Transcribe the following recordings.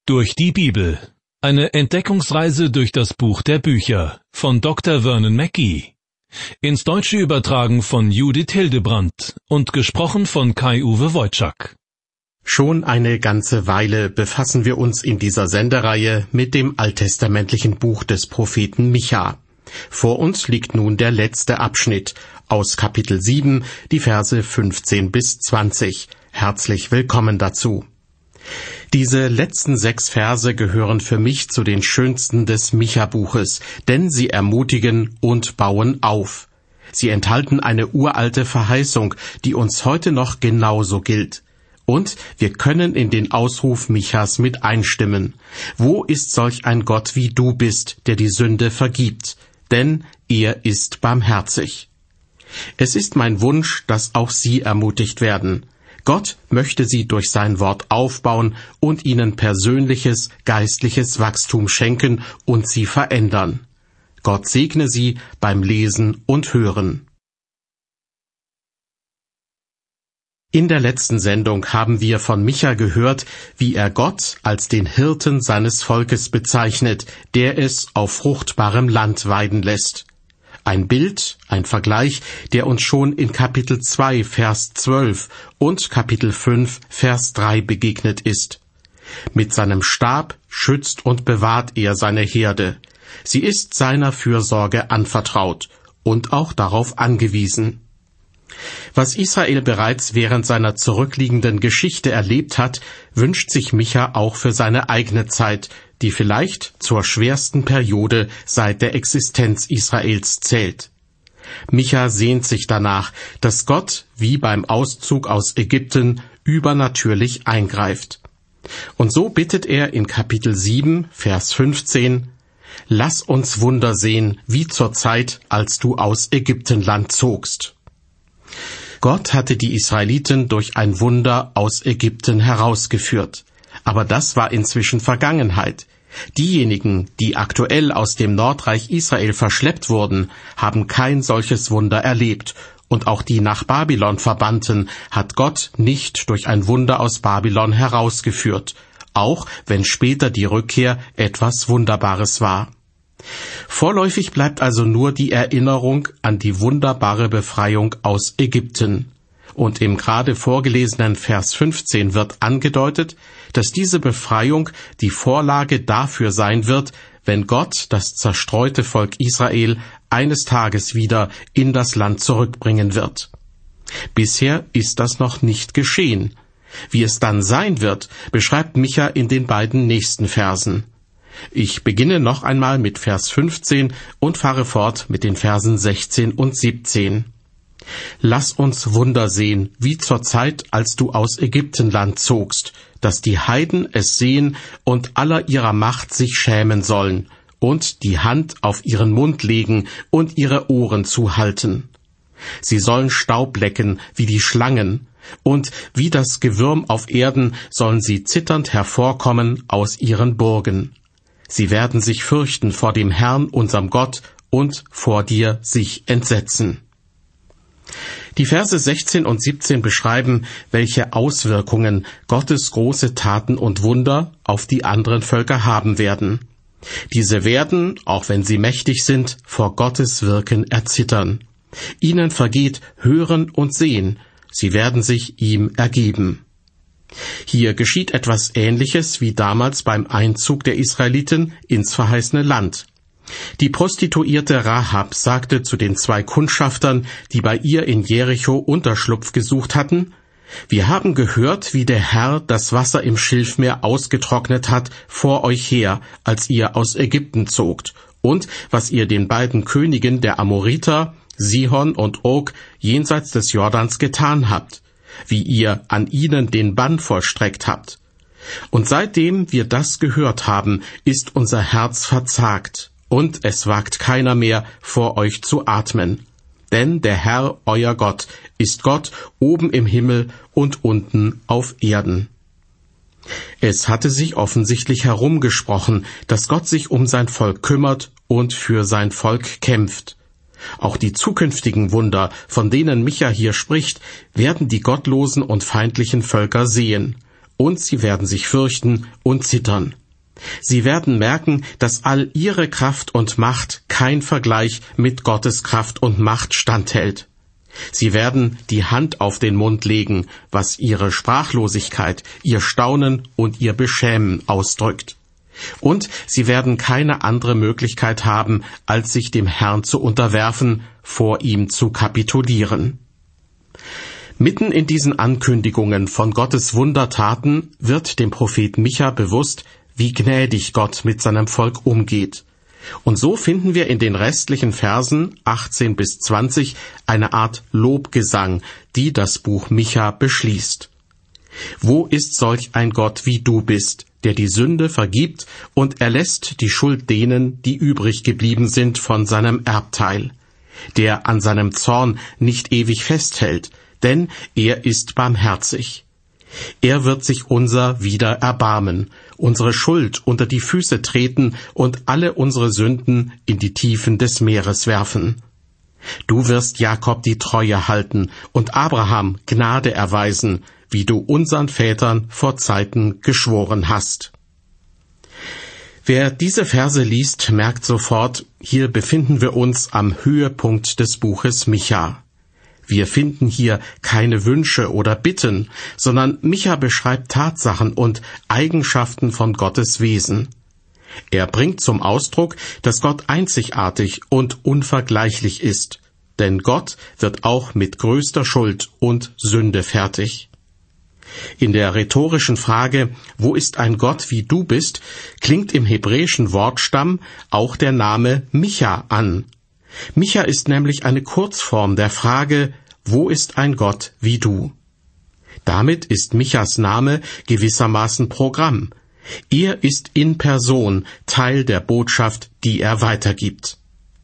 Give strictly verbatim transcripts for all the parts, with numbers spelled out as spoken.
Durch die Bibel. Eine Entdeckungsreise durch das Buch der Bücher von Doktor Vernon Mackey. Ins Deutsche übertragen von Judith Hildebrandt und gesprochen von Kai-Uwe Wojczak. Schon eine ganze Weile befassen wir uns in dieser Sendereihe mit dem alttestamentlichen Buch des Propheten Micha. Vor uns liegt nun der letzte Abschnitt aus Kapitel sieben, die Verse fünfzehn bis zwanzig. Herzlich willkommen dazu. Diese letzten sechs Verse gehören für mich zu den schönsten des Micha-Buches, denn sie ermutigen und bauen auf. Sie enthalten eine uralte Verheißung, die uns heute noch genauso gilt. Und wir können in den Ausruf Michas mit einstimmen. Wo ist solch ein Gott wie du bist, der die Sünde vergibt? Denn er ist barmherzig. Es ist mein Wunsch, dass auch Sie ermutigt werden. Gott möchte Sie durch sein Wort aufbauen und Ihnen persönliches, geistliches Wachstum schenken und Sie verändern. Gott segne Sie beim Lesen und Hören. In der letzten Sendung haben wir von Micha gehört, wie er Gott als den Hirten seines Volkes bezeichnet, der es auf fruchtbarem Land weiden lässt. Ein Bild, ein Vergleich, der uns schon in Kapitel zwei, Vers zwölf und Kapitel fünf, Vers drei begegnet ist. Mit seinem Stab schützt und bewahrt er seine Herde. Sie ist seiner Fürsorge anvertraut und auch darauf angewiesen. Was Israel bereits während seiner zurückliegenden Geschichte erlebt hat, wünscht sich Micha auch für seine eigene Zeit, die vielleicht zur schwersten Periode seit der Existenz Israels zählt. Micha sehnt sich danach, dass Gott, wie beim Auszug aus Ägypten, übernatürlich eingreift. Und so bittet er in Kapitel sieben, Vers fünfzehn, »Lass uns Wunder sehen, wie zur Zeit, als du aus Ägyptenland zogst.« Gott hatte die Israeliten durch ein Wunder aus Ägypten herausgeführt. Aber das war inzwischen Vergangenheit. Diejenigen, die aktuell aus dem Nordreich Israel verschleppt wurden, haben kein solches Wunder erlebt. Und auch die nach Babylon Verbannten hat Gott nicht durch ein Wunder aus Babylon herausgeführt, auch wenn später die Rückkehr etwas Wunderbares war. Vorläufig bleibt also nur die Erinnerung an die wunderbare Befreiung aus Ägypten. Und im gerade vorgelesenen Vers fünfzehn wird angedeutet, dass diese Befreiung die Vorlage dafür sein wird, wenn Gott das zerstreute Volk Israel eines Tages wieder in das Land zurückbringen wird. Bisher ist das noch nicht geschehen. Wie es dann sein wird, beschreibt Micha in den beiden nächsten Versen. Ich beginne noch einmal mit Vers fünfzehn und fahre fort mit den Versen sechzehn und siebzehn. Lass uns Wunder sehen, wie zur Zeit, als du aus Ägyptenland zogst, dass die Heiden es sehen und aller ihrer Macht sich schämen sollen und die Hand auf ihren Mund legen und ihre Ohren zuhalten. Sie sollen Staub lecken wie die Schlangen, und wie das Gewürm auf Erden sollen sie zitternd hervorkommen aus ihren Burgen. Sie werden sich fürchten vor dem Herrn, unserem Gott, und vor dir sich entsetzen. Die Verse sechzehn und siebzehn beschreiben, welche Auswirkungen Gottes große Taten und Wunder auf die anderen Völker haben werden. Diese werden, auch wenn sie mächtig sind, vor Gottes Wirken erzittern. Ihnen vergeht Hören und Sehen, sie werden sich ihm ergeben. Hier geschieht etwas Ähnliches wie damals beim Einzug der Israeliten ins verheißene Land. Die Prostituierte Rahab sagte zu den zwei Kundschaftern, die bei ihr in Jericho Unterschlupf gesucht hatten, »Wir haben gehört, wie der Herr das Wasser im Schilfmeer ausgetrocknet hat vor euch her, als ihr aus Ägypten zogt, und was ihr den beiden Königen der Amoriter, Sihon und Og, jenseits des Jordans getan habt, wie ihr an ihnen den Bann vollstreckt habt. Und seitdem wir das gehört haben, ist unser Herz verzagt, und es wagt keiner mehr, vor euch zu atmen. Denn der Herr, euer Gott, ist Gott oben im Himmel und unten auf Erden.« Es hatte sich offensichtlich herumgesprochen, dass Gott sich um sein Volk kümmert und für sein Volk kämpft. Auch die zukünftigen Wunder, von denen Micha hier spricht, werden die gottlosen und feindlichen Völker sehen. und sie werden sich fürchten und zittern. Sie werden merken, dass all ihre Kraft und Macht kein Vergleich mit Gottes Kraft und Macht standhält. Sie werden die Hand auf den Mund legen, was ihre Sprachlosigkeit, ihr Staunen und ihr Beschämen ausdrückt. Und sie werden keine andere Möglichkeit haben, als sich dem Herrn zu unterwerfen, vor ihm zu kapitulieren. Mitten in diesen Ankündigungen von Gottes Wundertaten wird dem Prophet Micha bewusst, wie gnädig Gott mit seinem Volk umgeht. Und so finden wir in den restlichen Versen achtzehn bis zwanzig eine Art Lobgesang, die das Buch Micha beschließt. Wo ist solch ein Gott wie du bist, der die Sünde vergibt und erlässt die Schuld denen, die übrig geblieben sind von seinem Erbteil, der an seinem Zorn nicht ewig festhält, denn er ist barmherzig. Er wird sich unser wieder erbarmen, unsere Schuld unter die Füße treten und alle unsere Sünden in die Tiefen des Meeres werfen. Du wirst Jakob die Treue halten und Abraham Gnade erweisen, wie du unseren Vätern vor Zeiten geschworen hast. Wer diese Verse liest, merkt sofort, hier befinden wir uns am Höhepunkt des Buches Micha. Wir finden hier keine Wünsche oder Bitten, sondern Micha beschreibt Tatsachen und Eigenschaften von Gottes Wesen. Er bringt zum Ausdruck, dass Gott einzigartig und unvergleichlich ist, denn Gott wird auch mit größter Schuld und Sünde fertig. In der rhetorischen Frage, wo ist ein Gott wie du bist, klingt im hebräischen Wortstamm auch der Name Micha an. Micha ist nämlich eine Kurzform der Frage, wo ist ein Gott wie du? Damit ist Michas Name gewissermaßen Programm. Er ist in Person Teil der Botschaft, die er weitergibt.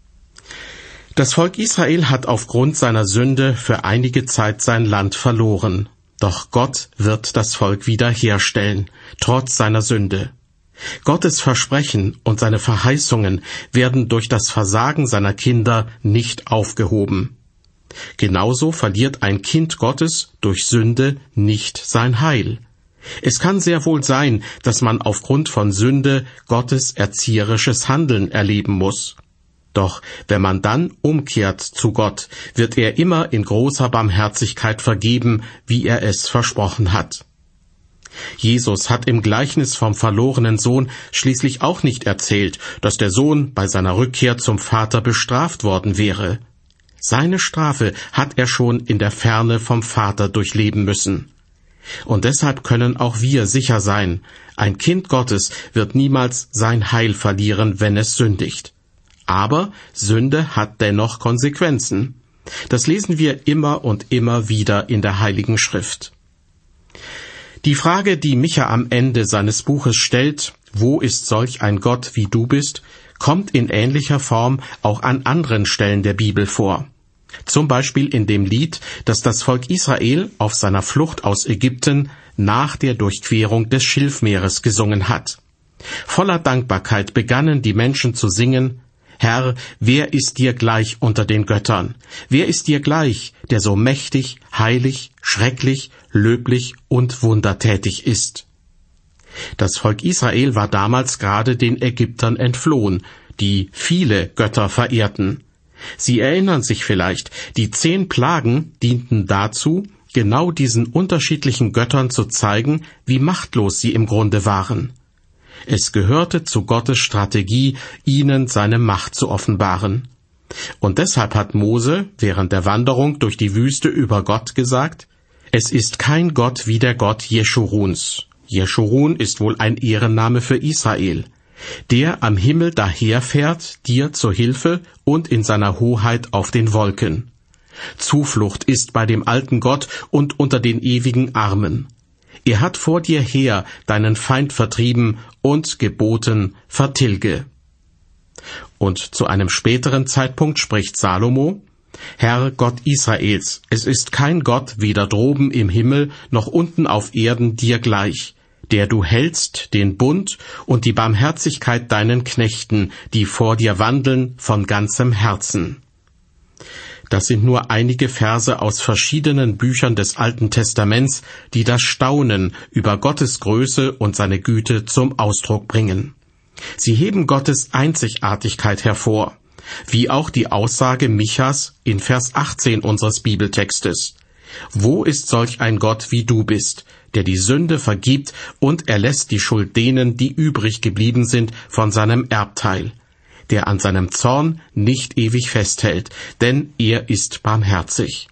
Das Volk Israel hat aufgrund seiner Sünde für einige Zeit sein Land verloren. Doch Gott wird das Volk wiederherstellen, trotz seiner Sünde. Gottes Versprechen und seine Verheißungen werden durch das Versagen seiner Kinder nicht aufgehoben. Genauso verliert ein Kind Gottes durch Sünde nicht sein Heil. Es kann sehr wohl sein, dass man aufgrund von Sünde Gottes erzieherisches Handeln erleben muss. Doch wenn man dann umkehrt zu Gott, wird er immer in großer Barmherzigkeit vergeben, wie er es versprochen hat. Jesus hat im Gleichnis vom verlorenen Sohn schließlich auch nicht erzählt, dass der Sohn bei seiner Rückkehr zum Vater bestraft worden wäre. Seine Strafe hat er schon in der Ferne vom Vater durchleben müssen. Und deshalb können auch wir sicher sein, ein Kind Gottes wird niemals sein Heil verlieren, wenn es sündigt. Aber Sünde hat dennoch Konsequenzen. Das lesen wir immer und immer wieder in der Heiligen Schrift. Die Frage, die Micha am Ende seines Buches stellt, wo ist solch ein Gott wie du bist, kommt in ähnlicher Form auch an anderen Stellen der Bibel vor. Zum Beispiel in dem Lied, das das Volk Israel auf seiner Flucht aus Ägypten nach der Durchquerung des Schilfmeeres gesungen hat. Voller Dankbarkeit begannen die Menschen zu singen: Herr, wer ist dir gleich unter den Göttern? Wer ist dir gleich, der so mächtig, heilig, schrecklich, löblich und wundertätig ist? Das Volk Israel war damals gerade den Ägyptern entflohen, die viele Götter verehrten. Sie erinnern sich vielleicht, die zehn Plagen dienten dazu, genau diesen unterschiedlichen Göttern zu zeigen, wie machtlos sie im Grunde waren. Es gehörte zu Gottes Strategie, ihnen seine Macht zu offenbaren. Und deshalb hat Mose während der Wanderung durch die Wüste über Gott gesagt: Es ist kein Gott wie der Gott Jeschuruns. Jeschurun ist wohl ein Ehrenname für Israel. Der am Himmel daherfährt, dir zur Hilfe und in seiner Hoheit auf den Wolken. Zuflucht ist bei dem alten Gott und unter den ewigen Armen. Er hat vor dir her deinen Feind vertrieben und geboten, vertilge. Und zu einem späteren Zeitpunkt spricht Salomo: Herr Gott Israels, es ist kein Gott weder droben im Himmel noch unten auf Erden dir gleich, der du hältst den Bund und die Barmherzigkeit deinen Knechten, die vor dir wandeln von ganzem Herzen. Das sind nur einige Verse aus verschiedenen Büchern des Alten Testaments, die das Staunen über Gottes Größe und seine Güte zum Ausdruck bringen. Sie heben Gottes Einzigartigkeit hervor, wie auch die Aussage Michas in Vers achtzehn unseres Bibeltextes. Wo ist solch ein Gott wie du bist, der die Sünde vergibt und erlässt die Schuld denen, die übrig geblieben sind von seinem Erbteil, der an seinem Zorn nicht ewig festhält, denn er ist barmherzig.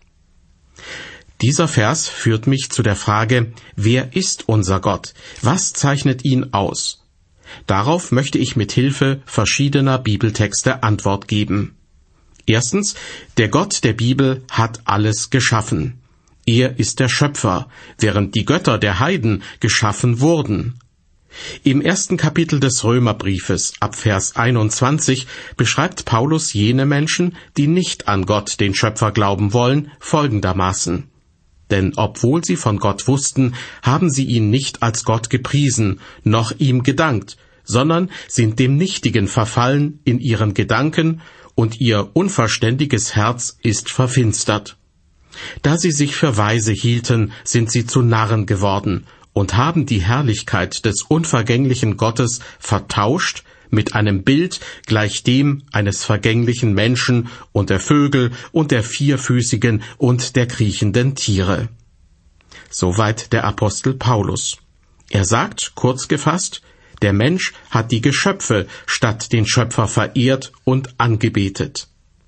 Dieser Vers führt mich zu der Frage, wer ist unser Gott? Was zeichnet ihn aus? Darauf möchte ich mit Hilfe verschiedener Bibeltexte Antwort geben. Erstens, der Gott der Bibel hat alles geschaffen. Er ist der Schöpfer, während die Götter der Heiden geschaffen wurden. Im ersten Kapitel des Römerbriefes, ab Vers einundzwanzig, beschreibt Paulus jene Menschen, die nicht an Gott, den Schöpfer, glauben wollen, folgendermaßen. Denn obwohl sie von Gott wussten, haben sie ihn nicht als Gott gepriesen, noch ihm gedankt, sondern sind dem Nichtigen verfallen in ihren Gedanken, und ihr unverständiges Herz ist verfinstert. Da sie sich für weise hielten, sind sie zu Narren geworden und haben die Herrlichkeit des unvergänglichen Gottes vertauscht mit einem Bild gleich dem eines vergänglichen Menschen und der Vögel und der vierfüßigen und der kriechenden Tiere. Soweit der Apostel Paulus. Er sagt, kurz gefasst, der Mensch hat die Geschöpfe statt den Schöpfer verehrt und angebetet.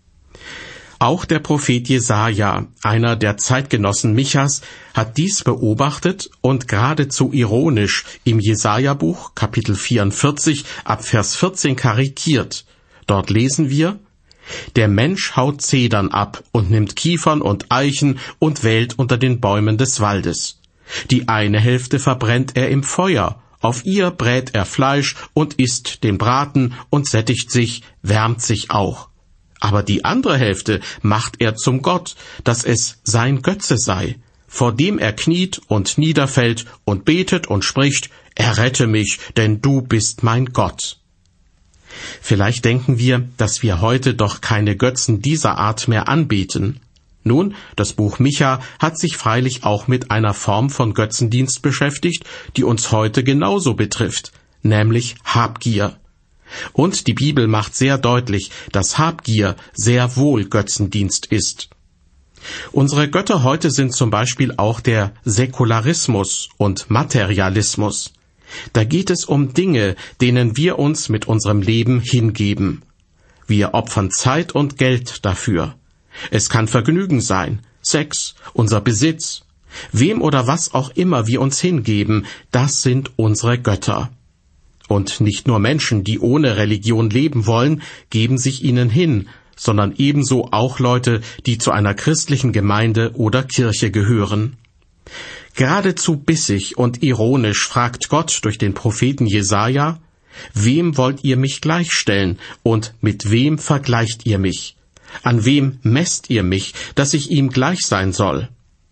Auch der Prophet Jesaja, einer der Zeitgenossen Michas, hat dies beobachtet und geradezu ironisch im Jesaja-Buch, Kapitel vierundvierzig, ab Vers vierzehn karikiert. Dort lesen wir, der Mensch haut Zedern ab und nimmt Kiefern und Eichen und wählt unter den Bäumen des Waldes. Die eine Hälfte verbrennt er im Feuer, auf ihr brät er Fleisch und isst den Braten und sättigt sich, wärmt sich auch. Aber die andere Hälfte macht er zum Gott, dass es sein Götze sei, vor dem er kniet und niederfällt und betet und spricht, errette mich, denn du bist mein Gott. Vielleicht denken wir, dass wir heute doch keine Götzen dieser Art mehr anbeten. Nun, das Buch Micha hat sich freilich auch mit einer Form von Götzendienst beschäftigt, die uns heute genauso betrifft, nämlich Habgier. Und die Bibel macht sehr deutlich, dass Habgier sehr wohl Götzendienst ist. Unsere Götter heute sind zum Beispiel auch der Säkularismus und Materialismus. Da geht es um Dinge, denen wir uns mit unserem Leben hingeben. Wir opfern Zeit und Geld dafür. Es kann Vergnügen sein, Sex, unser Besitz. Wem oder was auch immer wir uns hingeben, das sind unsere Götter. Und nicht nur Menschen, die ohne Religion leben wollen, geben sich ihnen hin, sondern ebenso auch Leute, die zu einer christlichen Gemeinde oder Kirche gehören. Geradezu bissig und ironisch fragt Gott durch den Propheten Jesaja, wem wollt ihr mich gleichstellen und mit wem vergleicht ihr mich? An wem messt ihr mich, dass ich ihm gleich sein soll?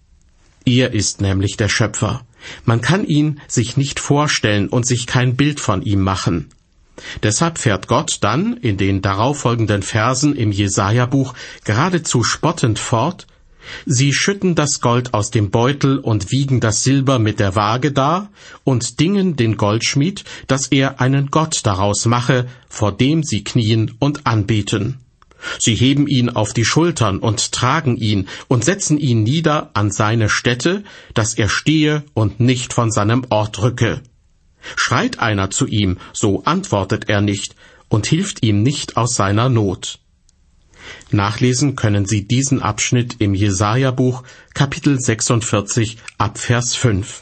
Er ist nämlich der Schöpfer. Man kann ihn sich nicht vorstellen und sich kein Bild von ihm machen. Deshalb fährt Gott dann in den darauffolgenden Versen im Jesaja-Buch geradezu spottend fort, sie schütten das Gold aus dem Beutel und wiegen das Silber mit der Waage dar und dingen den Goldschmied, dass er einen Gott daraus mache, vor dem sie knien und anbeten. Sie heben ihn auf die Schultern und tragen ihn und setzen ihn nieder an seine Stätte, dass er stehe und nicht von seinem Ort rücke. Schreit einer zu ihm, so antwortet er nicht und hilft ihm nicht aus seiner Not. Nachlesen können Sie diesen Abschnitt im Jesaja-Buch, Kapitel sechsundvierzig, ab Vers fünf.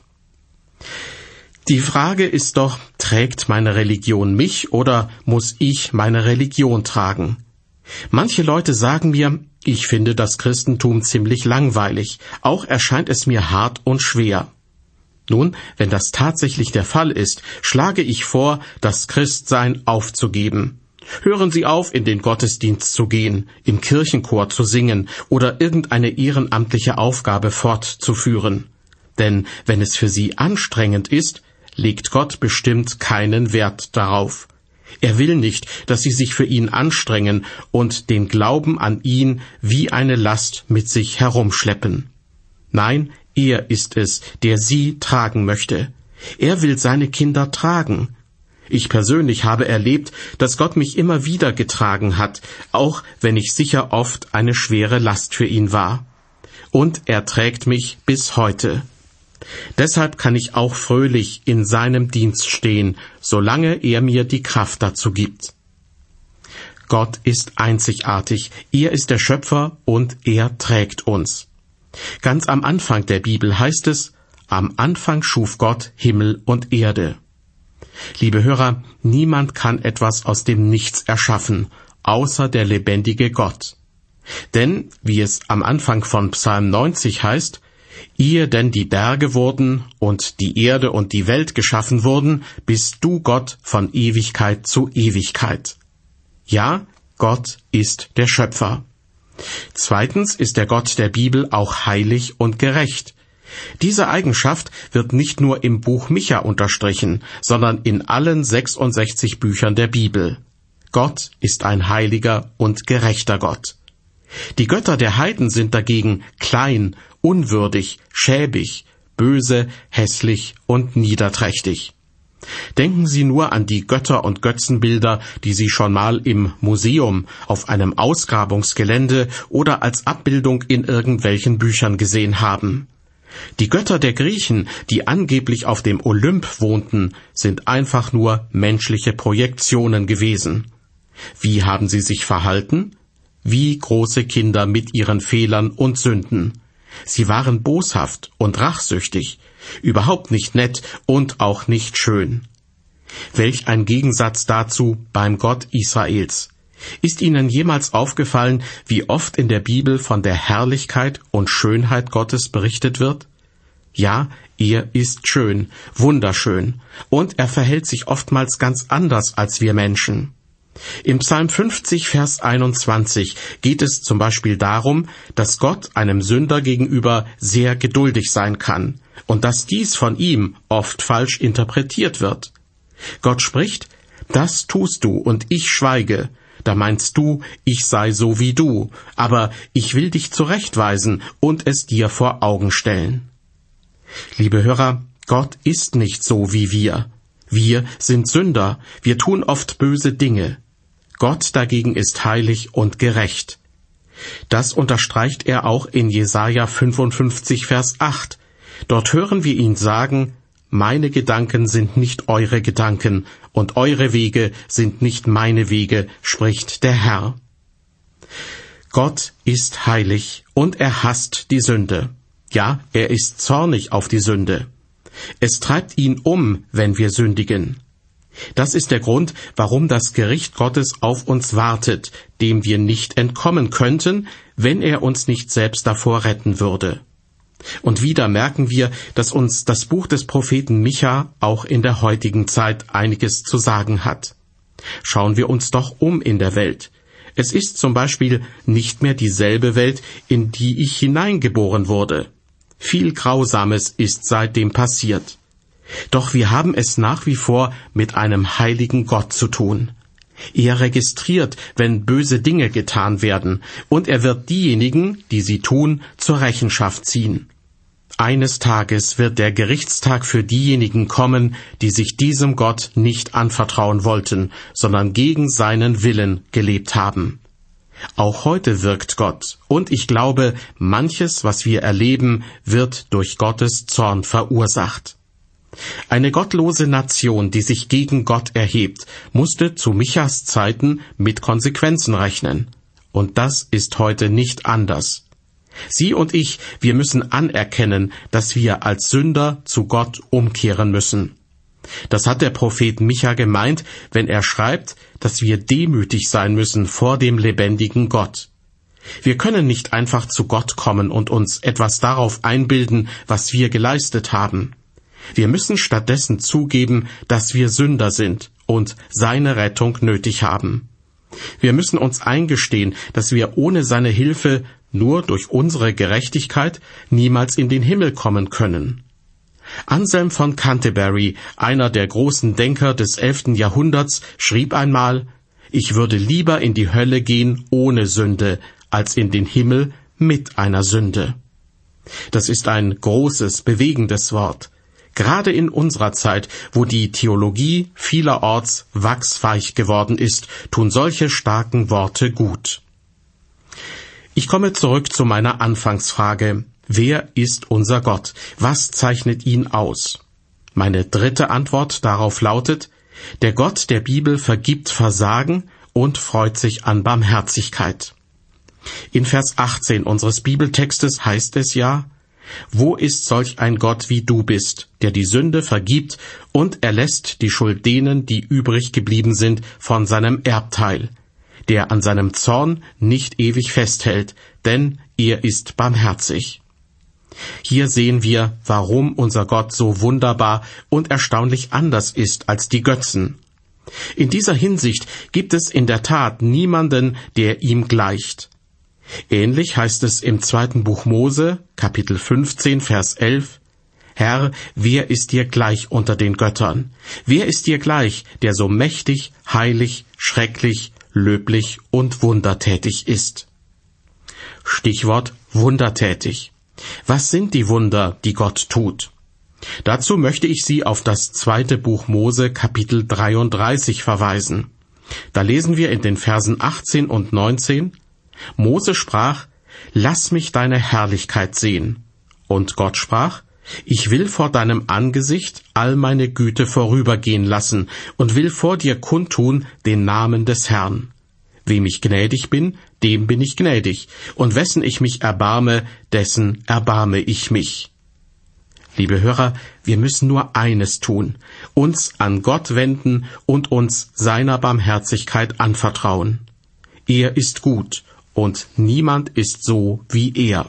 Die Frage ist doch, trägt meine Religion mich oder muss ich meine Religion tragen? Manche Leute sagen mir, ich finde das Christentum ziemlich langweilig, auch erscheint es mir hart und schwer. Nun, wenn das tatsächlich der Fall ist, schlage ich vor, das Christsein aufzugeben. Hören Sie auf, in den Gottesdienst zu gehen, im Kirchenchor zu singen oder irgendeine ehrenamtliche Aufgabe fortzuführen. Denn wenn es für Sie anstrengend ist, legt Gott bestimmt keinen Wert darauf. Er will nicht, dass sie sich für ihn anstrengen und den Glauben an ihn wie eine Last mit sich herumschleppen. Nein, er ist es, der sie tragen möchte. Er will seine Kinder tragen. Ich persönlich habe erlebt, dass Gott mich immer wieder getragen hat, auch wenn ich sicher oft eine schwere Last für ihn war. Und er trägt mich bis heute. Deshalb kann ich auch fröhlich in seinem Dienst stehen, solange er mir die Kraft dazu gibt. Gott ist einzigartig, er ist der Schöpfer und er trägt uns. Ganz am Anfang der Bibel heißt es, am Anfang schuf Gott Himmel und Erde. Liebe Hörer, niemand kann etwas aus dem Nichts erschaffen, außer der lebendige Gott. Denn, wie es am Anfang von Psalm neunzig heißt, ehe denn die Berge wurden und die Erde und die Welt geschaffen wurden, bist du Gott von Ewigkeit zu Ewigkeit. Ja, Gott ist der Schöpfer. Zweitens ist der Gott der Bibel auch heilig und gerecht. Diese Eigenschaft wird nicht nur im Buch Micha unterstrichen, sondern in allen sechsundsechzig Büchern der Bibel. Gott ist ein heiliger und gerechter Gott. Die Götter der Heiden sind dagegen klein, unwürdig, schäbig, böse, hässlich und niederträchtig. Denken Sie nur an die Götter- und Götzenbilder, die Sie schon mal im Museum, auf einem Ausgrabungsgelände oder als Abbildung in irgendwelchen Büchern gesehen haben. Die Götter der Griechen, die angeblich auf dem Olymp wohnten, sind einfach nur menschliche Projektionen gewesen. Wie haben sie sich verhalten? Wie große Kinder mit ihren Fehlern und Sünden. Sie waren boshaft und rachsüchtig, überhaupt nicht nett und auch nicht schön. Welch ein Gegensatz dazu beim Gott Israels. Ist Ihnen jemals aufgefallen, wie oft in der Bibel von der Herrlichkeit und Schönheit Gottes berichtet wird? Ja, er ist schön, wunderschön, und er verhält sich oftmals ganz anders als wir Menschen. Im Psalm fünfzig, Vers einundzwanzig geht es zum Beispiel darum, dass Gott einem Sünder gegenüber sehr geduldig sein kann und dass dies von ihm oft falsch interpretiert wird. Gott spricht, das tust du und ich schweige. Da meinst du, ich sei so wie du, aber ich will dich zurechtweisen und es dir vor Augen stellen. Liebe Hörer, Gott ist nicht so wie wir. Wir sind Sünder, wir tun oft böse Dinge. Gott dagegen ist heilig und gerecht. Das unterstreicht er auch in Jesaja fünfundfünfzig, Vers acht. Dort hören wir ihn sagen, meine Gedanken sind nicht eure Gedanken und eure Wege sind nicht meine Wege, spricht der Herr. Gott ist heilig und er hasst die Sünde. Ja, er ist zornig auf die Sünde. Es treibt ihn um, wenn wir sündigen. Das ist der Grund, warum das Gericht Gottes auf uns wartet, dem wir nicht entkommen könnten, wenn er uns nicht selbst davor retten würde. Und wieder merken wir, dass uns das Buch des Propheten Micha auch in der heutigen Zeit einiges zu sagen hat. Schauen wir uns doch um in der Welt. Es ist zum Beispiel nicht mehr dieselbe Welt, in die ich hineingeboren wurde. Viel Grausames ist seitdem passiert. Doch wir haben es nach wie vor mit einem heiligen Gott zu tun. Er registriert, wenn böse Dinge getan werden, und er wird diejenigen, die sie tun, zur Rechenschaft ziehen. Eines Tages wird der Gerichtstag für diejenigen kommen, die sich diesem Gott nicht anvertrauen wollten, sondern gegen seinen Willen gelebt haben. Auch heute wirkt Gott, und ich glaube, manches, was wir erleben, wird durch Gottes Zorn verursacht. Eine gottlose Nation, die sich gegen Gott erhebt, musste zu Michas Zeiten mit Konsequenzen rechnen. Und das ist heute nicht anders. Sie und ich, wir müssen anerkennen, dass wir als Sünder zu Gott umkehren müssen. Das hat der Prophet Micha gemeint, wenn er schreibt, dass wir demütig sein müssen vor dem lebendigen Gott. Wir können nicht einfach zu Gott kommen und uns etwas darauf einbilden, was wir geleistet haben. Wir müssen stattdessen zugeben, dass wir Sünder sind und seine Rettung nötig haben. Wir müssen uns eingestehen, dass wir ohne seine Hilfe nur durch unsere Gerechtigkeit niemals in den Himmel kommen können. Anselm von Canterbury, einer der großen Denker des elften Jahrhunderts, schrieb einmal: Ich würde lieber in die Hölle gehen ohne Sünde, als in den Himmel mit einer Sünde. Das ist ein großes, bewegendes Wort. Gerade in unserer Zeit, wo die Theologie vielerorts wachsweich geworden ist, tun solche starken Worte gut. Ich komme zurück zu meiner Anfangsfrage. Wer ist unser Gott? Was zeichnet ihn aus? Meine dritte Antwort darauf lautet: Der Gott der Bibel vergibt Versagen und freut sich an Barmherzigkeit. In Vers achtzehn unseres Bibeltextes heißt es ja: Wo ist solch ein Gott wie du bist, der die Sünde vergibt und erlässt die Schuld denen, die übrig geblieben sind, von seinem Erbteil, der an seinem Zorn nicht ewig festhält, denn er ist barmherzig. Hier sehen wir, warum unser Gott so wunderbar und erstaunlich anders ist als die Götzen. In dieser Hinsicht gibt es in der Tat niemanden, der ihm gleicht. Ähnlich heißt es im zweiten Buch Mose, Kapitel fünfzehn, Vers elf, Herr, wer ist dir gleich unter den Göttern? Wer ist dir gleich, der so mächtig, heilig, schrecklich, löblich und wundertätig ist? Stichwort wundertätig. Was sind die Wunder, die Gott tut? Dazu möchte ich Sie auf das zweite Buch Mose, Kapitel dreiunddreißig verweisen. Da lesen wir in den Versen achtzehn und neunzehn, Mose sprach: Lass mich deine Herrlichkeit sehen. Und Gott sprach: Ich will vor deinem Angesicht all meine Güte vorübergehen lassen und will vor dir kundtun den Namen des Herrn. Wem ich gnädig bin, dem bin ich gnädig, und wessen ich mich erbarme, dessen erbarme ich mich. Liebe Hörer, wir müssen nur eines tun: uns an Gott wenden und uns seiner Barmherzigkeit anvertrauen. Er ist gut, und niemand ist so wie er.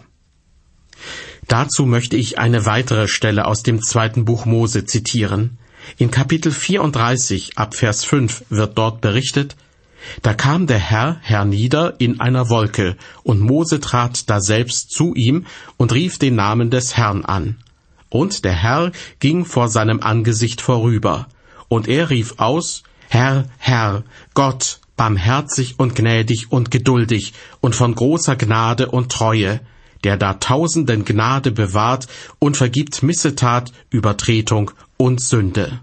Dazu möchte ich eine weitere Stelle aus dem zweiten Buch Mose zitieren. In Kapitel vierunddreißig, ab Vers fünf, wird dort berichtet: Da kam der Herr hernieder in einer Wolke, und Mose trat daselbst zu ihm und rief den Namen des Herrn an. Und der Herr ging vor seinem Angesicht vorüber, und er rief aus: Herr, Herr, Gott, barmherzig und gnädig und geduldig und von großer Gnade und Treue, der da Tausenden Gnade bewahrt und vergibt Missetat, Übertretung und Sünde.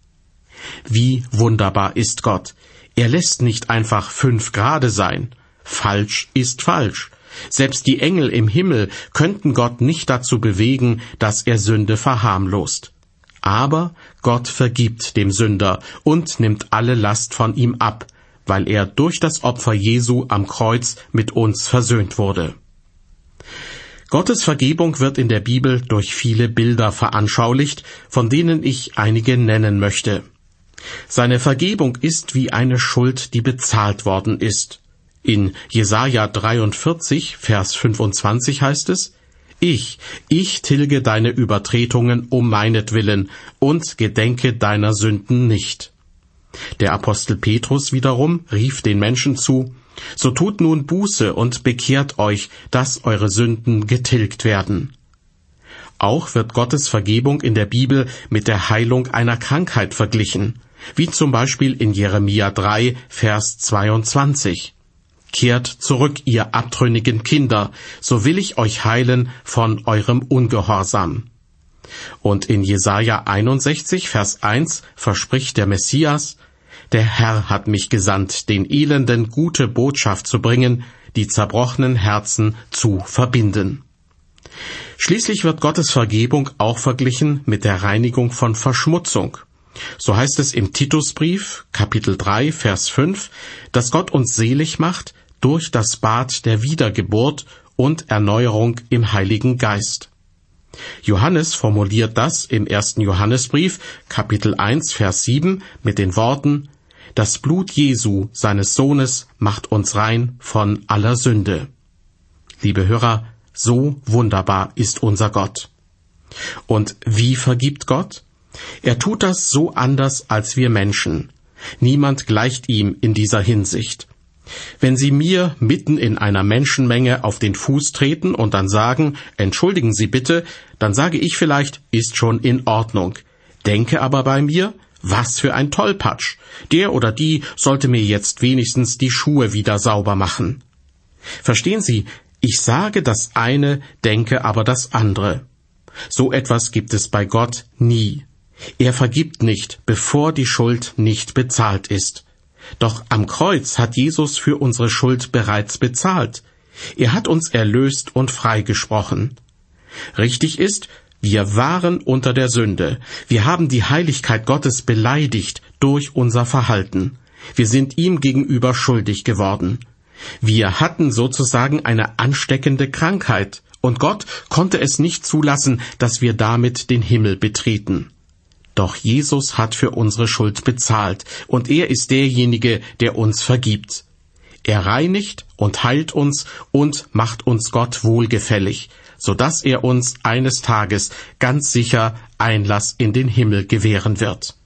Wie wunderbar ist Gott! Er lässt nicht einfach fünf Grade sein. Falsch ist falsch. Selbst die Engel im Himmel könnten Gott nicht dazu bewegen, dass er Sünde verharmlost. Aber Gott vergibt dem Sünder und nimmt alle Last von ihm ab, weil er durch das Opfer Jesu am Kreuz mit uns versöhnt wurde. Gottes Vergebung wird in der Bibel durch viele Bilder veranschaulicht, von denen ich einige nennen möchte. Seine Vergebung ist wie eine Schuld, die bezahlt worden ist. In Jesaja dreiundvierzig, Vers fünfundzwanzig heißt es: Ich, ich tilge deine Übertretungen um meinetwillen und gedenke deiner Sünden nicht. Der Apostel Petrus wiederum rief den Menschen zu: So tut nun Buße und bekehrt euch, dass eure Sünden getilgt werden. Auch wird Gottes Vergebung in der Bibel mit der Heilung einer Krankheit verglichen, wie zum Beispiel in Jeremia drei, Vers zweiundzwanzig. Kehrt zurück, ihr abtrünnigen Kinder, so will ich euch heilen von eurem Ungehorsam. Und in Jesaja einundsechzig, Vers eins verspricht der Messias: Der Herr hat mich gesandt, den Elenden gute Botschaft zu bringen, die zerbrochenen Herzen zu verbinden. Schließlich wird Gottes Vergebung auch verglichen mit der Reinigung von Verschmutzung. So heißt es im Titusbrief, Kapitel drei, Vers fünf, dass Gott uns selig macht durch das Bad der Wiedergeburt und Erneuerung im Heiligen Geist. Johannes formuliert das im ersten Johannesbrief, Kapitel eins, Vers sieben, mit den Worten: Das Blut Jesu, seines Sohnes, macht uns rein von aller Sünde. Liebe Hörer, so wunderbar ist unser Gott. Und wie vergibt Gott? Er tut das so anders als wir Menschen. Niemand gleicht ihm in dieser Hinsicht. Wenn Sie mir mitten in einer Menschenmenge auf den Fuß treten und dann sagen, entschuldigen Sie bitte, dann sage ich vielleicht, ist schon in Ordnung. Denke aber bei mir, was für ein Tollpatsch. Der oder die sollte mir jetzt wenigstens die Schuhe wieder sauber machen. Verstehen Sie, ich sage das eine, denke aber das andere. So etwas gibt es bei Gott nie. Er vergibt nicht, bevor die Schuld nicht bezahlt ist. Doch am Kreuz hat Jesus für unsere Schuld bereits bezahlt. Er hat uns erlöst und freigesprochen. Richtig ist, wir waren unter der Sünde. Wir haben die Heiligkeit Gottes beleidigt durch unser Verhalten. Wir sind ihm gegenüber schuldig geworden. Wir hatten sozusagen eine ansteckende Krankheit, und Gott konnte es nicht zulassen, dass wir damit den Himmel betreten. Doch Jesus hat für unsere Schuld bezahlt, und er ist derjenige, der uns vergibt. Er reinigt und heilt uns und macht uns Gott wohlgefällig, so dass er uns eines Tages ganz sicher Einlass in den Himmel gewähren wird.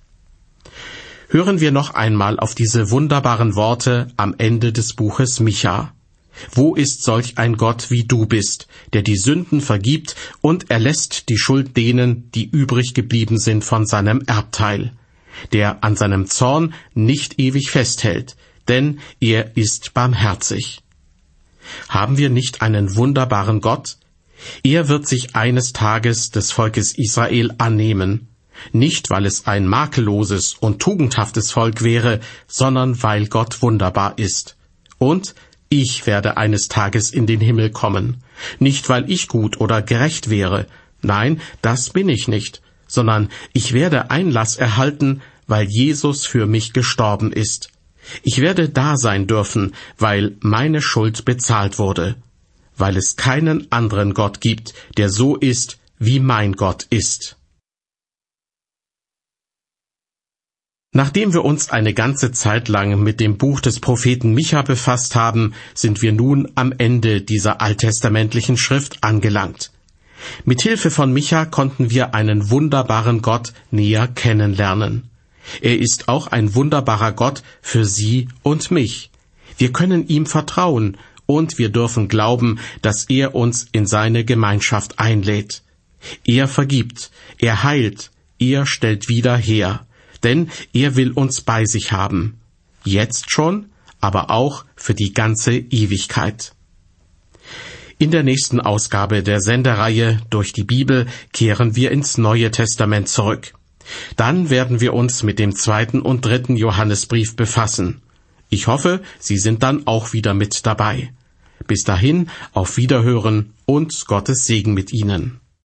Hören wir noch einmal auf diese wunderbaren Worte am Ende des Buches Micha. Wo ist solch ein Gott wie du bist, der die Sünden vergibt und erlässt die Schuld denen, die übrig geblieben sind von seinem Erbteil, der an seinem Zorn nicht ewig festhält, denn er ist barmherzig. Haben wir nicht einen wunderbaren Gott? Er wird sich eines Tages des Volkes Israel annehmen, nicht weil es ein makelloses und tugendhaftes Volk wäre, sondern weil Gott wunderbar ist. Und ich werde eines Tages in den Himmel kommen, nicht weil ich gut oder gerecht wäre, nein, das bin ich nicht, sondern ich werde Einlass erhalten, weil Jesus für mich gestorben ist. Ich werde da sein dürfen, weil meine Schuld bezahlt wurde, weil es keinen anderen Gott gibt, der so ist, wie mein Gott ist. Nachdem wir uns eine ganze Zeit lang mit dem Buch des Propheten Micha befasst haben, sind wir nun am Ende dieser alttestamentlichen Schrift angelangt. Mit Hilfe von Micha konnten wir einen wunderbaren Gott näher kennenlernen. Er ist auch ein wunderbarer Gott für Sie und mich. Wir können ihm vertrauen und wir dürfen glauben, dass er uns in seine Gemeinschaft einlädt. Er vergibt, er heilt, er stellt wieder her. Denn er will uns bei sich haben. Jetzt schon, aber auch für die ganze Ewigkeit. In der nächsten Ausgabe der Sendereihe Durch die Bibel kehren wir ins Neue Testament zurück. Dann werden wir uns mit dem zweiten und dritten Johannesbrief befassen. Ich hoffe, Sie sind dann auch wieder mit dabei. Bis dahin, auf Wiederhören und Gottes Segen mit Ihnen.